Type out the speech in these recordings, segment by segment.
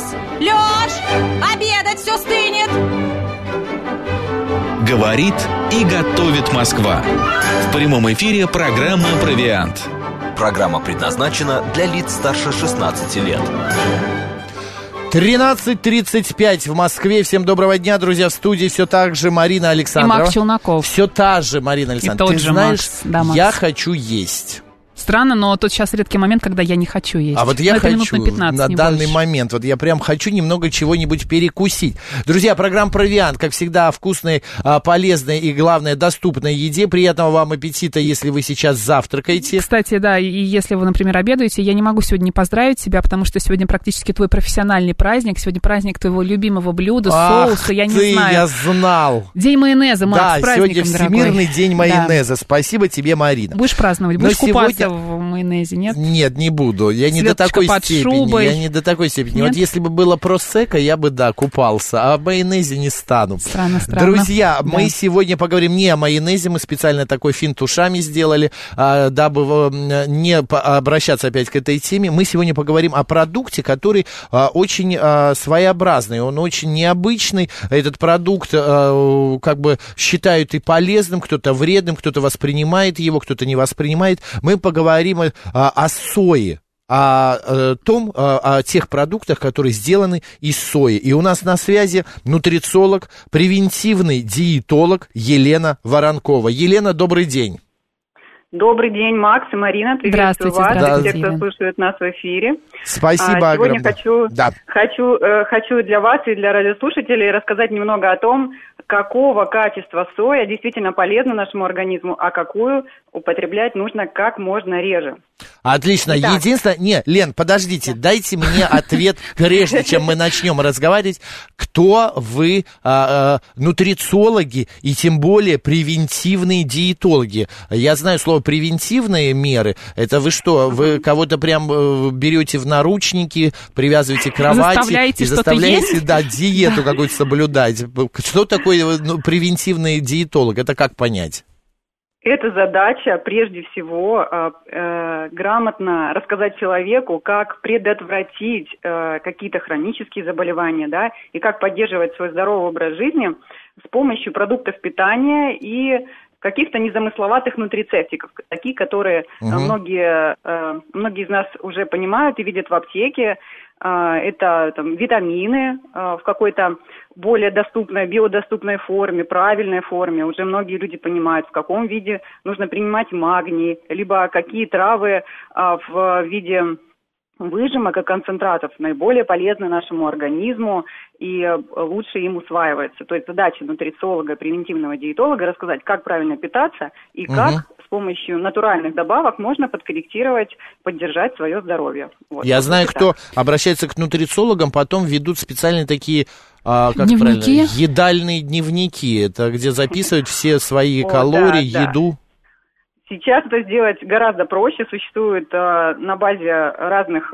Лёш, обедать все стынет. Говорит и готовит Москва. В прямом эфире программа «Провиант». Программа предназначена для лиц старше 16 лет. 13:35 в Москве. Всем доброго дня, друзья. В студии все так же Марина Александрова. И Макс Челноков. Все та же Марина Александрова. Ты знаешь, Макс. Да, Макс. я хочу есть. Странно, но тут сейчас редкий момент, когда я не хочу есть. А вот я хочу минут на 15, на данный больше. момент, вот я прям хочу немного чего-нибудь перекусить. Друзья, программа «Провиант», как всегда, о вкусной, полезной и, главное, доступной еде. Приятного вам аппетита, если вы сейчас завтракаете. Кстати, да, и если вы, например, обедаете, я не могу сегодня не поздравить тебя, потому что сегодня практически твой профессиональный праздник, сегодня праздник твоего любимого блюда, соуса, я не знаю. Я знал. День майонеза, Макс, да, с праздником, сегодня Всемирный дорогой. день майонеза. Да. Спасибо тебе, Марина. Будешь праздновать, будешь купаться в майонезе, нет? Нет, не буду. Я не до такой степени. Шубой. Я не до такой степени. Нет? Вот если бы было просекко, я бы, да, купался. А о майонезе не стану. Странно. Друзья, да. мы сегодня поговорим не о майонезе. Мы специально такой финт ушами сделали, дабы не обращаться опять к этой теме. Мы сегодня поговорим о продукте, который очень своеобразный. Он очень необычный. Этот продукт как бы считают и полезным, кто-то вредным, кто-то воспринимает его, кто-то не воспринимает. Мы поговорим о сое, о тех продуктах, которые сделаны из сои. И у нас на связи нутрициолог, превентивный диетолог Елена Воронкова. Елена, добрый день. Добрый день, Макс и Марина. Приветствую вас, все, кто слушает нас в эфире. Спасибо огромное. Сегодня хочу для вас и для радиослушателей рассказать немного о том, какого качества соя действительно полезна нашему организму, а какую употреблять нужно как можно реже. Отлично. Итак. Единственное... Лен, подождите, дайте мне ответ, прежде чем мы начнем разговаривать. Кто вы, нутрициологи и тем более превентивные диетологи? Я знаю слово «превентивные меры». Это вы что, вы кого-то прям берете в наручники, привязываете к кровати и заставляете диету какую-то соблюдать? Что такое превентивный диетолог? Это как понять? Это задача, прежде всего, грамотно рассказать человеку, как предотвратить какие-то хронические заболевания, да, и как поддерживать свой здоровый образ жизни с помощью продуктов питания и каких-то незамысловатых нутрицептиков, такие, которые многие из нас уже понимают и видят в аптеке. Это витамины в какой-то более доступной, биодоступной форме, правильной форме. Уже многие люди понимают, в каком виде нужно принимать магний, либо какие травы в виде выжимок и концентратов наиболее полезны нашему организму и лучше им усваиваются. То есть задача нутрициолога, превентивного диетолога рассказать, как правильно питаться и как с помощью натуральных добавок можно подкорректировать, поддержать свое здоровье. Вот. Я знаю, кто обращается к нутрициологам, потом ведут специальные такие дневники? Едальные дневники. Это где записывают все свои калории, еду. Сейчас это сделать гораздо проще. Существует на базе разных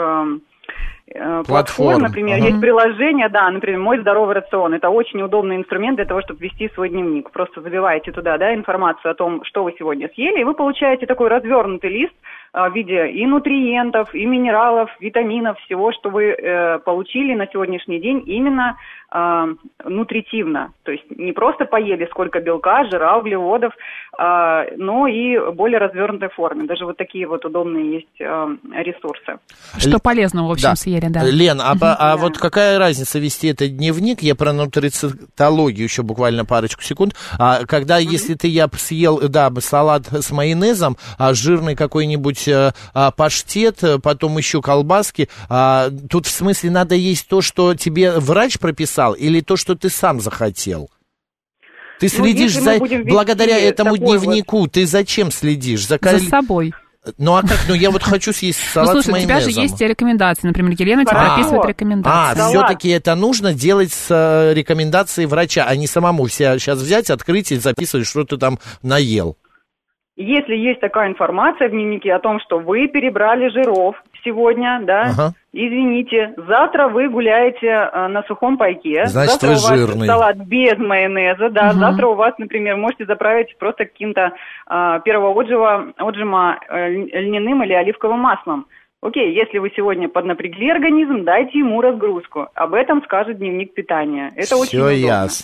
платформ. Например, есть приложение, например, «Мой здоровый рацион». Это очень удобный инструмент для того, чтобы вести свой дневник. Просто забиваете туда информацию о том, что вы сегодня съели, и вы получаете такой развернутый лист в виде и нутриентов, и минералов, витаминов, всего, что вы получили на сегодняшний день именно нутритивно. То есть не просто поели сколько белка, жира, углеводов, но и более развернутой форме. Даже вот такие вот удобные есть ресурсы. Что полезного, в общем, съели, да. Лен, вот какая разница вести этот дневник? Я про нутрицитологию еще буквально парочку секунд. Когда, если я съел, салат с майонезом, жирный какой-нибудь паштет, потом еще колбаски, тут в смысле надо есть то, что тебе врач прописал, или то, что ты сам захотел? Ты следишь благодаря этому дневнику, ты зачем следишь? За собой. Ну а как? Я вот хочу съесть салат с майонезом. У тебя же есть рекомендации. Например, Елена тебе прописывает рекомендации. Все-таки это нужно делать с рекомендацией врача, а не самому сейчас взять, открыть и записывать, что ты там наел. Если есть такая информация в дневнике о том, что вы перебрали жиров сегодня, извините, завтра вы гуляете на сухом пайке. Значит, завтра вы у вас жирный. Салат без майонеза, завтра у вас, например, можете заправить просто каким-то первого отжима льняным или оливковым маслом. Окей, если вы сегодня поднапрягли организм, дайте ему разгрузку. Об этом скажет дневник питания. Это очень удобно.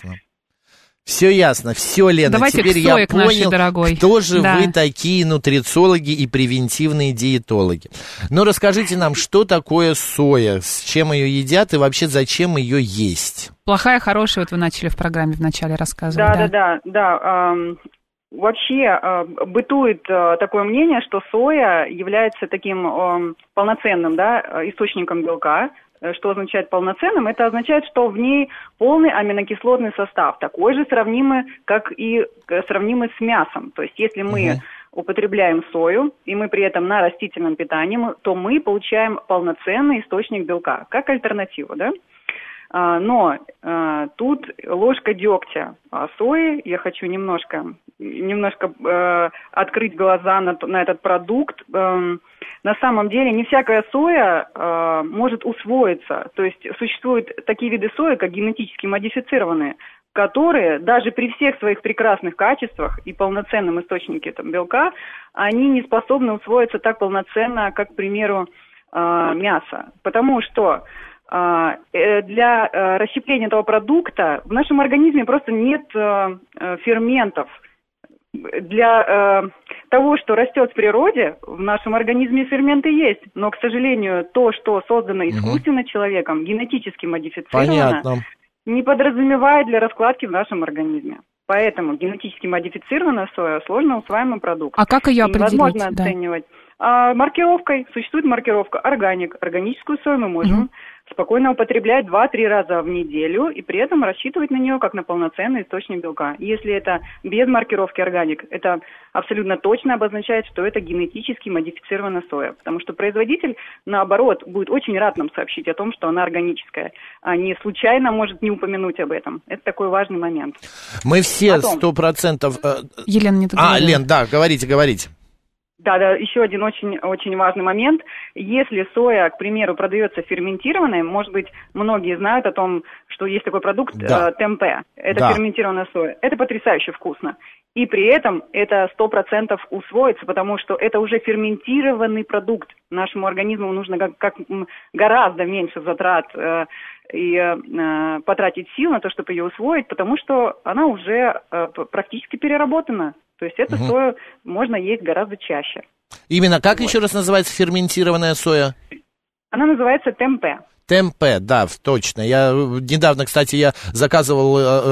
Все ясно. Все, Лена, давайте теперь к сое, я к нашей понял, дорогой. кто же Да. вы такие нутрициологи и превентивные диетологи. Но расскажите нам, что такое соя, с чем ее едят и вообще зачем ее есть? Плохая, хорошая, вот вы начали в программе вначале рассказывать. Да. Вообще бытует такое мнение, что соя является таким полноценным, да, источником белка. Что означает полноценным? Это означает, что в ней полный аминокислотный состав, такой же сравнимый, как и сравнимый с мясом. То есть если мы употребляем сою, и мы при этом на растительном питании, то мы получаем полноценный источник белка, как альтернативу, да? Но тут ложка дегтя сои. Я хочу немножко открыть глаза на этот продукт. На самом деле не всякая соя может усвоиться. То есть существуют такие виды сои, как генетически модифицированные, которые даже при всех своих прекрасных качествах и полноценном источнике белка, они не способны усвоиться так полноценно, как, к примеру, мясо. Потому что для расщепления этого продукта в нашем организме просто нет ферментов. Для того, что растет в природе, в нашем организме ферменты есть. Но, к сожалению, то, что создано искусственно человеком, генетически модифицировано, не подразумевает для раскладки в нашем организме. Поэтому генетически модифицированная соя сложно усваиваемый продукт. А как ее определить? Невозможно оценивать. Маркировкой. Существует маркировка органик. Органическую сою мы можем спокойно употреблять 2-3 раза в неделю и при этом рассчитывать на нее как на полноценный источник белка. Если это без маркировки органик, это абсолютно точно обозначает, что это генетически модифицированная соя. Потому что производитель, наоборот, будет очень рад нам сообщить о том, что она органическая, а не случайно может не упомянуть об этом. Это такой важный момент. Мы все 100%... Елена, не договорила. Лен, да, говорите. Да, еще один очень важный момент. Если соя, к примеру, продается ферментированной, может быть, многие знают о том, что есть такой продукт темпе. Это ферментированная соя. Это потрясающе вкусно. И при этом это 100% усвоится, потому что это уже ферментированный продукт. Нашему организму нужно как гораздо меньше затрат и потратить сил на то, чтобы ее усвоить, потому что она уже практически переработана. То есть эту сою можно есть гораздо чаще. Именно как еще раз называется ферментированная соя? Она называется темпе. Темпе, да, точно. Я недавно, кстати, я заказывал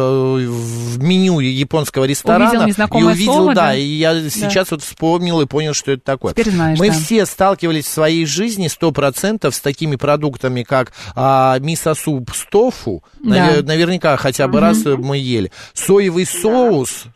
в меню японского ресторана. Увидел незнакомое и увидел, слово, да? И я сейчас вот вспомнил и понял, что это такое. Теперь знаешь, Мы все сталкивались в своей жизни 100% с такими продуктами, как мисо-суп с тофу. Наверняка хотя бы раз мы ели. Соевый соус.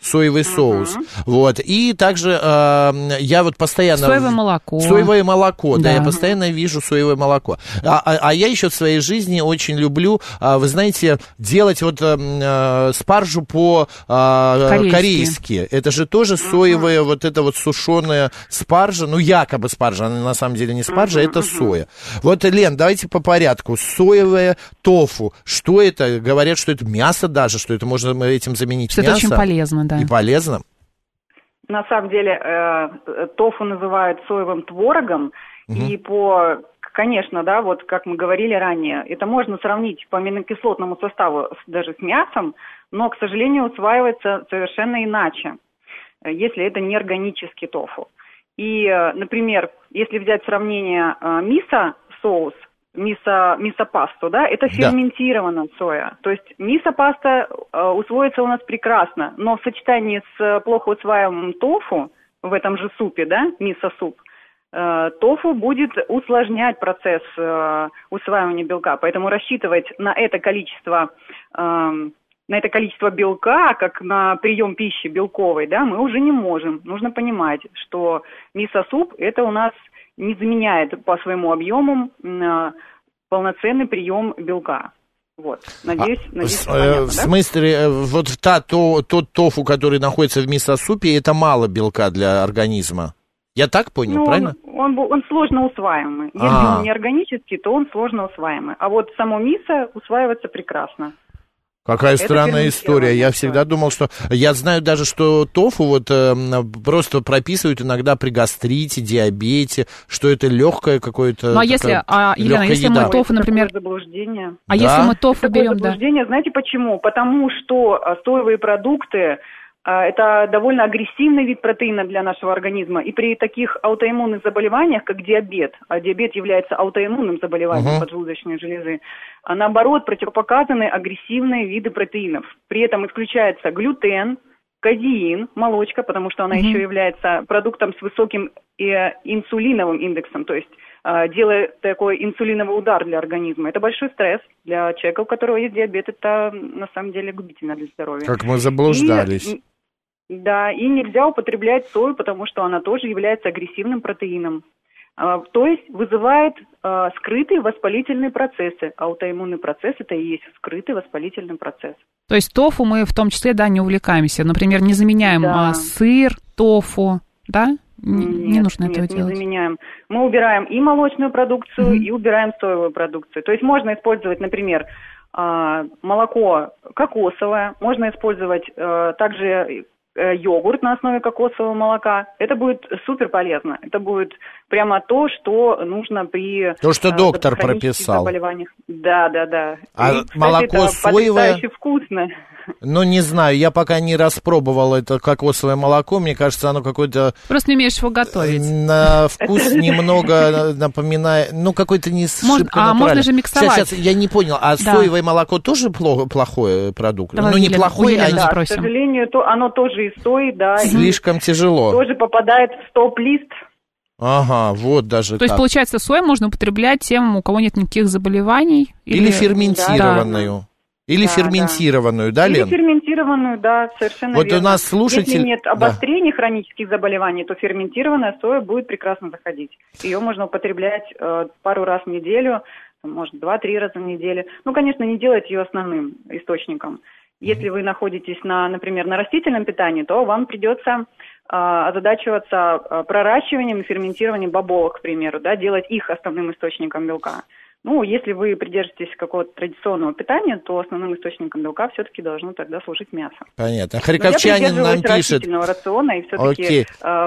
Вот. И также я вот постоянно... Соевое молоко, да, я постоянно вижу соевое молоко. А я еще в своей жизни очень люблю, вы знаете, делать вот спаржу по-корейски. Это же тоже соевая вот эта вот сушеная спаржа, ну якобы спаржа, она на самом деле не спаржа, это соя. Вот, Лен, давайте по порядку. Соевое тофу. Что это? Говорят, что это мясо даже, что это можно этим заменить что мясо. Это очень полезно, да. И полезно. На самом деле тофу называют соевым творогом, и конечно, да, вот как мы говорили ранее, это можно сравнить по аминокислотному составу даже с мясом, но, к сожалению, усваивается совершенно иначе, если это не органический тофу. И, например, если взять сравнение мисо-соус, мисо-пасту, да, это ферментированная соя. То есть мисо-паста усвоится у нас прекрасно, но в сочетании с плохо усваиваемым тофу в этом же супе, да, мисо-суп, тофу будет усложнять процесс усваивания белка, поэтому рассчитывать на это количество белка, как на прием пищи белковой, да, мы уже не можем. Нужно понимать, что мисо-суп это у нас не заменяет по своему объему полноценный прием белка. Вот, надеюсь, понятно, в смысле, вот тот тофу, который находится в мисо-супе, это мало белка для организма. Я так понял, правильно? Он сложно усваиваемый. Если он не органический, то он сложно усваиваемый. А вот само мисо усваивается прекрасно. Какая Это странная история. Я ферментирование. всегда думал, что... Я знаю даже, что тофу вот просто прописывают иногда при гастрите, диабете, что это легкое какое-то... Ну, а если, Елена, если мы тофу, например... Это такое заблуждение. А Да? если мы тофу Такое берем, да? заблуждение, знаете почему? Потому что соевые продукты это довольно агрессивный вид протеина для нашего организма. И при таких аутоиммунных заболеваниях, как диабет, а диабет является аутоиммунным заболеванием поджелудочной железы, наоборот, противопоказаны агрессивные виды протеинов. При этом исключается глютен, казеин, молочка, потому что она еще является продуктом с высоким инсулиновым индексом, то есть делает такой инсулиновый удар для организма. Это большой стресс для человека, у которого есть диабет. Это на самом деле губительно для здоровья. Как мы заблуждались. Да, и нельзя употреблять сою, потому что она тоже является агрессивным протеином. То есть вызывает скрытые воспалительные процессы. Аутоиммунный процесс – это и есть скрытый воспалительный процесс. То есть тофу мы в том числе, да, не увлекаемся. Например, не заменяем сыр, тофу, да? Не нужно этого делать. Не заменяем. Мы убираем и молочную продукцию, и убираем соевую продукцию. То есть можно использовать, например, молоко кокосовое, можно использовать также йогурт на основе кокосового молока. Это будет супер полезно. Это будет прямо то, что нужно при... То, что доктор прописал. Заболеваниях. Да. А и, кстати, молоко это соевое? потрясающе вкусно. Ну, не знаю, я пока не распробовал это кокосовое молоко. Мне кажется, оно какое-то... Просто не умеешь его готовить. На вкус немного напоминает... Ну, какой-то не шибко натуральный. Можно же миксовать. Сейчас, я не понял, а соевое молоко тоже плохой продукт? Давай, ну, не Елена, плохой, Да, к сожалению, оно тоже из сои, да. Слишком тяжело. Тоже попадает в стоп-лист. Ага, вот даже То есть, получается, сою можно употреблять тем, у кого нет никаких заболеваний? Или ферментированную. Или ферментированную, да, Лен? Или ферментированную, да, совершенно верно. Вот у нас слушатель... Если нет обострений хронических заболеваний, то ферментированная соя будет прекрасно заходить. Ее можно употреблять пару раз в неделю, может, 2-3 раза в неделю. Ну, конечно, не делать ее основным источником. Если вы находитесь, например, на растительном питании, то вам придется озадачиваться проращиванием и ферментированием бобовых, к примеру, да, делать их основным источником белка. Ну, если вы придержитесь какого-то традиционного питания, то основным источником белка все-таки должно тогда служить мясо. Понятно. Харьковчанин нам пишет... растительного рациона и все-таки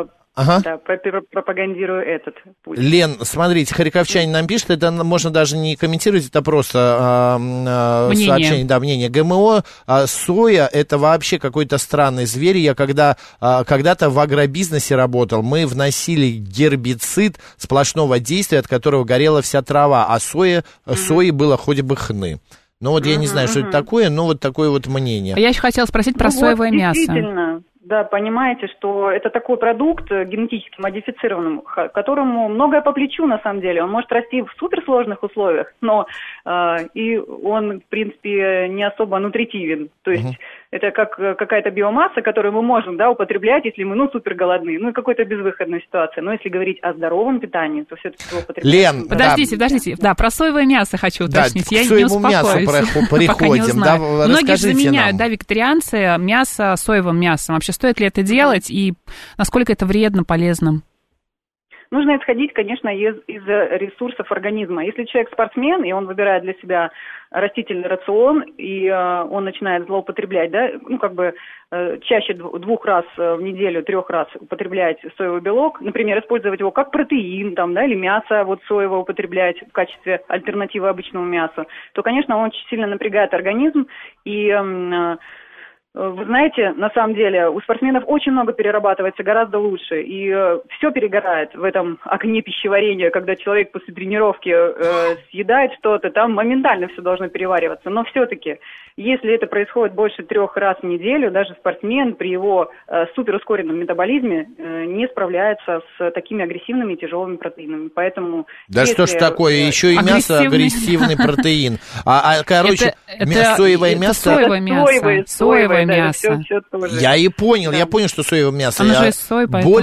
пропагандирую этот путь. Лен, смотрите, харьковчанин нам пишет, это можно даже не комментировать, это просто сообщение, мнение. ГМО, соя, это вообще какой-то странный зверь. Я когда-то в агробизнесе работал, мы вносили гербицид сплошного действия, от которого горела вся трава, а сои было хоть бы хны. Ну вот я не знаю, что это такое, но вот такое вот мнение. Я еще хотела спросить про соевое мясо. Действительно. Да, понимаете, что это такой продукт генетически модифицированный, которому многое по плечу на самом деле. Он может расти в суперсложных условиях, но и он, в принципе, не особо нутритивен. То есть это как какая-то биомасса, которую мы можем, да, употреблять, если мы, супер голодны, и какой-то безвыходная ситуация. Но если говорить о здоровом питании, то все-таки его употреблять... Лен, подождите, да, про соевое мясо хочу уточнить. Я не успокоюсь. Пока не знаю. Многие заменяют, вегетарианцы, мясо соевым мясом. Вообще, стоит ли это делать и насколько это вредно, полезно? Нужно исходить, конечно, из ресурсов организма. Если человек спортсмен, и он выбирает для себя растительный рацион, и он начинает злоупотреблять, да, чаще 2 раз в неделю, 3 раз употреблять соевый белок, например, использовать его как протеин, или мясо соевое употреблять в качестве альтернативы обычному мясу, то, конечно, он очень сильно напрягает организм, и... Вы знаете, на самом деле у спортсменов очень много перерабатывается гораздо лучше, и все перегорает в этом огне пищеварения, когда человек после тренировки съедает что-то, там моментально все должно перевариваться. Но все-таки, если это происходит больше 3 раз в неделю, даже спортсмен при его суперускоренном метаболизме не справляется с такими агрессивными и тяжелыми протеинами. Поэтому да что ж такое, еще и мясо агрессивный протеин. Соевое мясо. Соевое мясо. Я и понял, я понял, что соевое мясо. Оно же из сои, поэтому...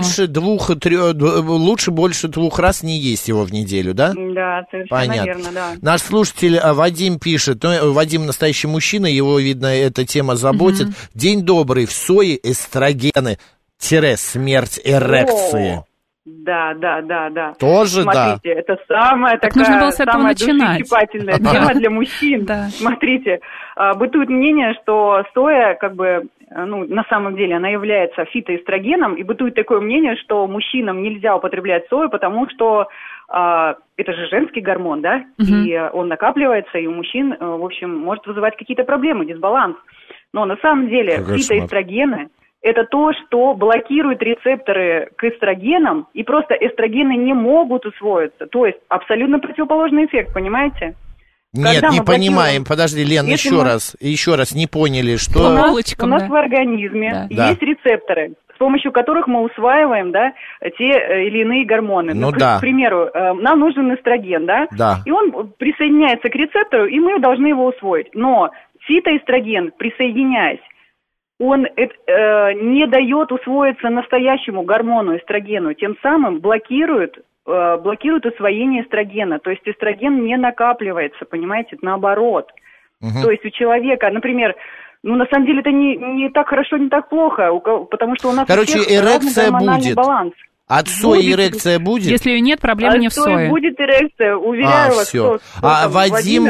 Лучше больше 2 раз не есть его в неделю, да? Да, совершенно верно, да. Наш слушатель Вадим пишет, Вадим настоящий мужчина, его, видно, эта тема заботит. День добрый, в сое эстрогены, смерть эрекции. Да. Тоже Смотрите, это самая Так такая, нужно было с этого самая начинать. душещипательная тема для мужчин. Да. Смотрите, бытует мнение, что соя, как бы, на самом деле она является фитоэстрогеном, и бытует такое мнение, что мужчинам нельзя употреблять сою, потому что это же женский гормон, да, и он накапливается, и у мужчин, в общем, может вызывать какие-то проблемы, дисбаланс. Но на самом деле фитоэстрогены – это то, что блокирует рецепторы к эстрогенам, и просто эстрогены не могут усвоиться. То есть абсолютно противоположный эффект, понимаете? Нет, не понимаем. Подожди, Лен, еще раз, не поняли, что... Полочкам, у нас в организме Да. есть рецепторы, с помощью которых мы усваиваем, да, те или иные гормоны. К примеру, нам нужен эстроген, да? Да. И он присоединяется к рецептору, и мы должны его усвоить. Но фитоэстроген, присоединяясь, он не дает усвоиться настоящему гормону эстрогену, тем самым блокирует усвоение эстрогена. То есть эстроген не накапливается, понимаете, наоборот. То есть у человека, например, на самом деле это не так хорошо, не так плохо, потому что у нас эрекция будет. Баланс. От сои эрекция будет? Если ее нет, проблема не в сое. Будет эрекция, уверяю вас. Все. Вадим,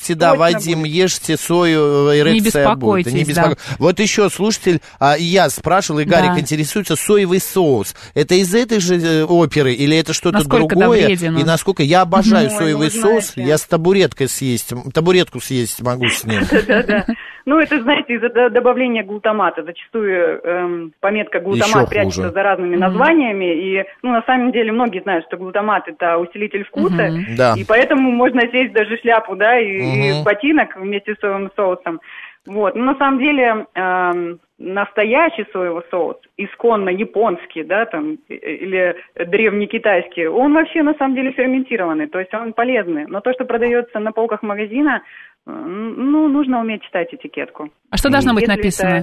ешьте сою, эрекция будет. Не беспокойтесь. Да. Вот еще слушатель, я спрашивал, и Гарик интересуется, соевый соус. Это из этой же оперы или это что-то другое? И насколько я обожаю соевый соус, я с табуретку съесть могу с ним. Да. Это, знаете, из-за добавления глутамата. Зачастую пометка глутамат прячется за разными названиями. И, на самом деле, многие знают, что глутамат – это усилитель вкуса. И поэтому можно съесть даже шляпу, да, и ботинок вместе с соевым соусом. Вот. Но на самом деле настоящий соевый соус, исконно японский, да, там, или древнекитайский, он вообще на самом деле ферментированный, то есть он полезный. Но то, что продается на полках магазина, нужно уметь читать этикетку. А что должно быть написано?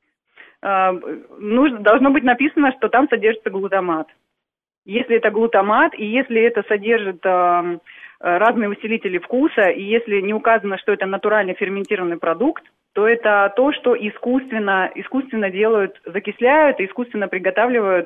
Должно быть написано, что там содержится глутамат. Если это глутамат, и если это содержит разные усилители вкуса, и если не указано, что это натурально ферментированный продукт, то это то, что искусственно делают, закисляют и искусственно приготавливают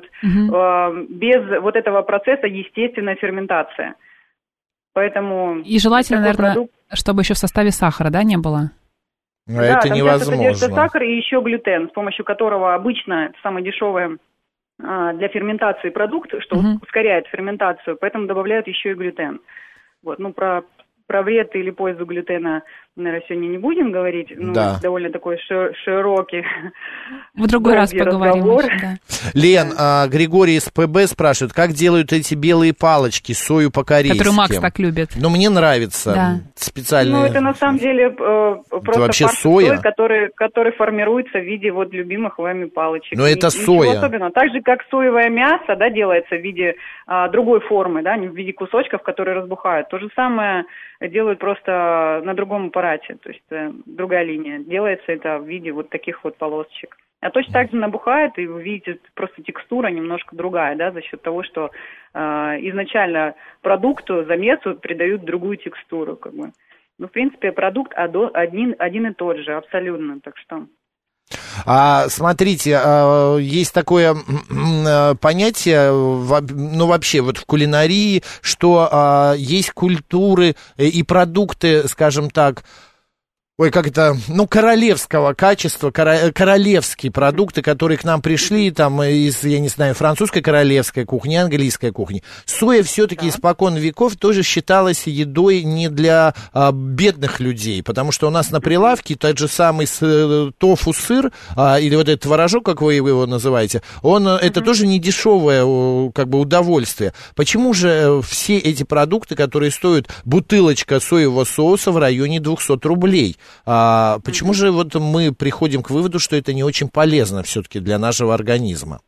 без вот этого процесса естественной ферментации. Поэтому и желательно, наверное, чтобы еще в составе сахара, да, не было? Это невозможно. Содержится сахар и еще глютен, с помощью которого обычно это самое дешевое для ферментации продукт, что ускоряет ферментацию, поэтому добавляют еще и глютен. Вот, про вред или пользу глютена, наверное, сегодня не будем говорить. Довольно такой широкий. В другой раз поговорим. Да. Лен, Григорий из ПБ спрашивает, как делают эти белые палочки, сою по-корейски? Которую Макс так любит. Мне нравится. Специальные. Это на самом деле просто вообще соя, который формируется в виде вот любимых вами палочек. Но это соя. Особенно. Так же, как соевое мясо, да, делается в виде другой формы, да, в виде кусочков, которые разбухают. То же самое делают просто на другом аппарате, то есть другая линия. Делается это в виде вот таких вот полосочек. А точно так же набухает, и вы видите, просто текстура немножко другая, да, за счет того, что изначально продукту, замесу придают другую текстуру, как бы. В принципе, продукт один и тот же, абсолютно, так что... Смотрите, есть такое понятие, вообще вот в кулинарии, что есть культуры и продукты, скажем так, королевского качества, королевские продукты, которые к нам пришли, там, из, я не знаю, французской королевской кухни, английской кухни. Соя все-таки испокон веков тоже считалась едой не для бедных людей, потому что у нас на прилавке тот же самый тофу-сыр, или вот этот творожок, как вы его называете, это тоже не дешевое, как бы, удовольствие. Почему же все эти продукты, которые стоят бутылочка соевого соуса в районе 200 рублей? Почему же вот мы приходим к выводу, что это не очень полезно все-таки для нашего организма?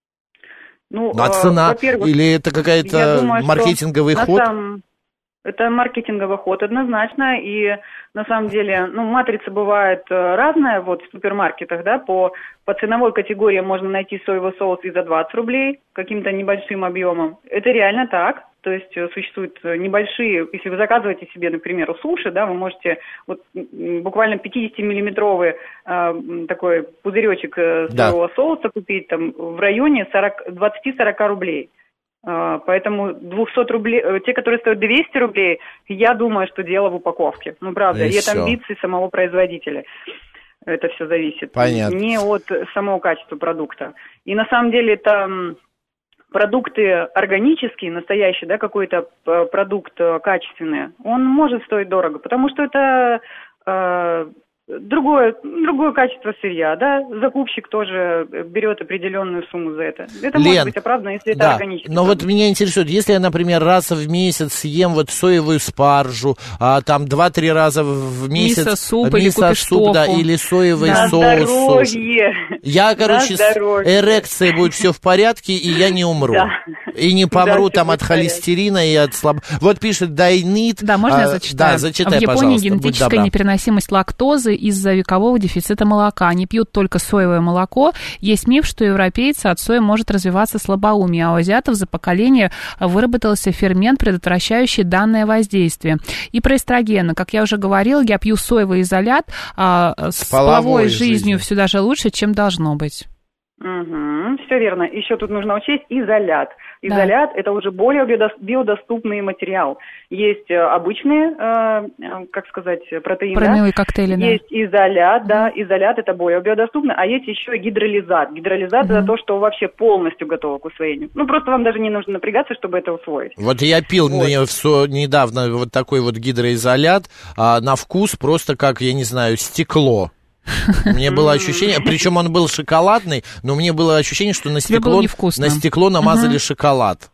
Цена или это какая-то маркетинговый ход? Это маркетинговый ход однозначно, и на самом деле, матрица бывает разная, вот в супермаркетах, да, по ценовой категории можно найти соевый соус и за 20 рублей каким-то небольшим объемом. Это реально так, то есть существуют небольшие, если вы заказываете себе, например, суши, да, вы можете вот буквально 50-миллиметровый такой пузыречек соевого соуса купить там в районе 20-40 рублей. Поэтому 200 рублей, те, которые стоят 200 рублей, я думаю, что дело в упаковке. Ну, правда, и это амбиции самого производителя. Это все зависит. Понятно. Не от самого качества продукта. И на самом деле это продукты органические, настоящие, да, какой-то продукт качественный, он может стоить дорого, потому что это другое качество сырья, да, закупщик тоже берет определенную сумму за это. Это Лен, может быть оправдано, если это органический. Но вот меня интересует, если я, например, раз в месяц съем вот соевую спаржу, там 2-3 раза в месяц мисо-суп или купишь тофу. Да, или соевый на соус. Здоровье. Я, короче, с эрекцией будет все в порядке, и я не умру. Да. И не помру Да, там от холестерина и от Вот пишет Дайнит. Да, можно я зачитаю? Да, зачитай, в Японии пожалуйста, генетическая непереносимость лактозы из-за векового дефицита молока. Они пьют только соевое молоко. Есть миф, что европейцы от сои может развиваться слабоумие, а у азиатов за поколение выработался фермент, предотвращающий данное воздействие. И про эстрогены. Как я уже говорила, я пью соевый изолят, с половой жизнью все даже лучше, чем должно быть. Все верно. Еще тут нужно учесть изолят. Изолят – это уже более биодоступный материал. Есть обычные, протеины. Промелые коктейли, да. Есть изолят, да. Изолят – это более биодоступно. А есть еще и гидролизат. Гидролизат – это то, что вообще полностью готово к усвоению. Ну, просто вам даже не нужно напрягаться, чтобы это усвоить. Вот я пил недавно вот такой вот гидроизолят, на вкус просто как, я не знаю, стекло. Мне было ощущение, причем он был шоколадный, но мне было ощущение, что на стекло намазали шоколад.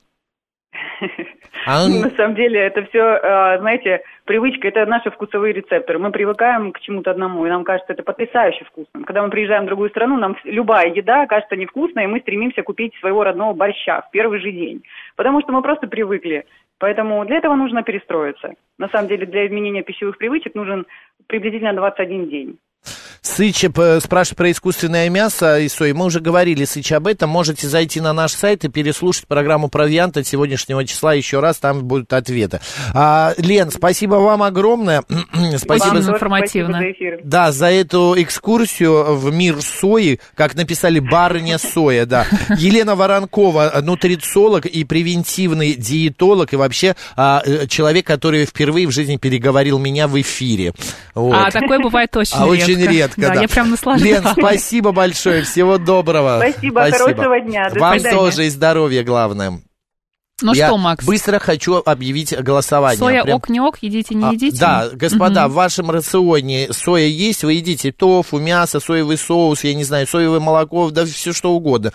На самом деле это все, знаете, привычка, это наши вкусовые рецепторы. Мы привыкаем к чему-то одному, и нам кажется это потрясающе вкусным. Когда мы приезжаем в другую страну, нам любая еда кажется невкусной, и мы стремимся купить своего родного борща в первый же день. Потому что мы просто привыкли. Поэтому для этого нужно перестроиться. На самом деле для изменения пищевых привычек нужен приблизительно 21 день. Сыча спрашивает про искусственное мясо и сои. Мы уже говорили, Сыч, об этом. Можете зайти на наш сайт и переслушать программу «Провиант» от сегодняшнего числа еще раз. Там будут ответы. Лен, спасибо вам огромное. Спасибо за информативно. Да, за эту экскурсию в мир сои, как написали, барыня соя, да. Елена Воронкова, нутрициолог и превентивный диетолог, и вообще человек, который впервые в жизни переговорил меня в эфире. Вот. Такое бывает очень редко. Очень редко, да. Я прям наслаждалась. Лен, спасибо большое, всего доброго. Спасибо. Хорошего дня, до Вам свидания. тоже и здоровья, главное. Ну что, Макс? Быстро хочу объявить голосование. Соя ок, не ок, едите, не едите? Да, господа, в вашем рационе соя есть, вы едите тофу, мясо, соевый соус, я не знаю, соевое молоко, да все что угодно.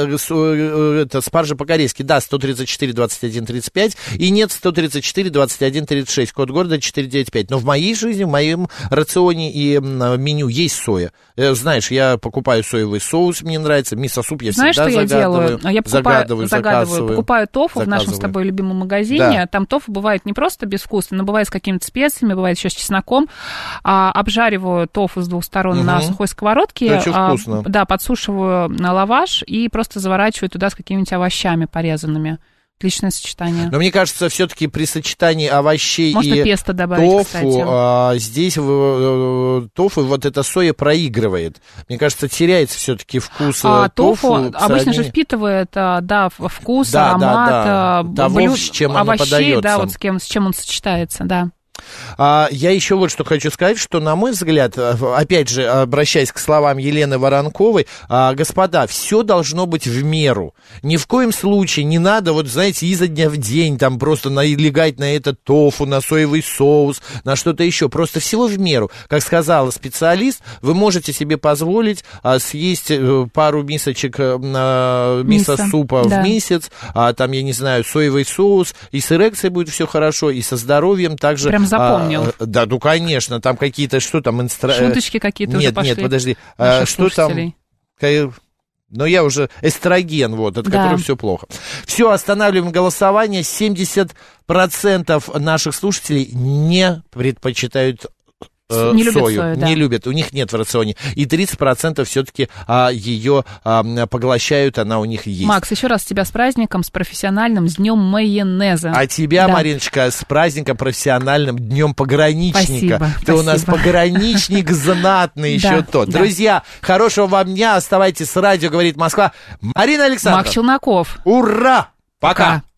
Спаржа по-корейски, да, 134, 21, 35, и нет, 134, 21, 36, код города 495. Но в моей жизни, в моем рационе и меню есть соя. Знаешь, я покупаю соевый соус, мне нравится, мисо-суп я всегда загадываю. Знаешь, что я делаю? Я загадываю, покупаю тофу в нашем с тобой любимом магазине. Да. Там тофу бывает не просто безвкусный, но бывает с какими-то специями, бывает еще с чесноком. Обжариваю тофу с двух сторон на сухой сковородке. Это очень вкусно. Да, подсушиваю на лаваш и просто заворачиваю туда с какими-нибудь овощами порезанными. Отличное сочетание. Но мне кажется, все-таки при сочетании овощей можно и песто добавить, тофу, здесь тофу, вот эта соя проигрывает. Мне кажется, теряется все-таки вкус тофу обычно же впитывает, вкус, аромат того, с чем оно овощей, подается. да, вот с чем он сочетается, да. Я еще вот что хочу сказать, что, на мой взгляд, опять же, обращаясь к словам Елены Воронковой, господа, все должно быть в меру. Ни в коем случае не надо, вот, знаете, изо дня в день там просто налегать на этот тофу, на соевый соус, на что-то еще. Просто всего в меру. Как сказала специалист, вы можете себе позволить съесть пару мисочек мисо-супа в месяц, там, я не знаю, соевый соус, и с эрекцией будет все хорошо, и со здоровьем также. Прям запомнил. Да, ну, конечно, там какие-то, что там... Шуточки какие-то уже пошли. Нет, подожди. Что слушателей. там... Но я уже эстроген, вот, от которого все плохо. Все, останавливаем голосование. 70% наших слушателей не предпочитают не любят сою, не любят, у них нет в рационе. И 30% все-таки ее поглощают, она у них есть. Макс, еще раз тебя с праздником, с профессиональным, с днем майонеза. А тебя, да. Мариночка, с праздником профессиональным, днем пограничника. Спасибо, Ты у нас пограничник знатный еще тот. Друзья, хорошего вам дня, оставайтесь с радио, говорит Москва. Марина Александровна. Макс Челноков. Ура! Пока.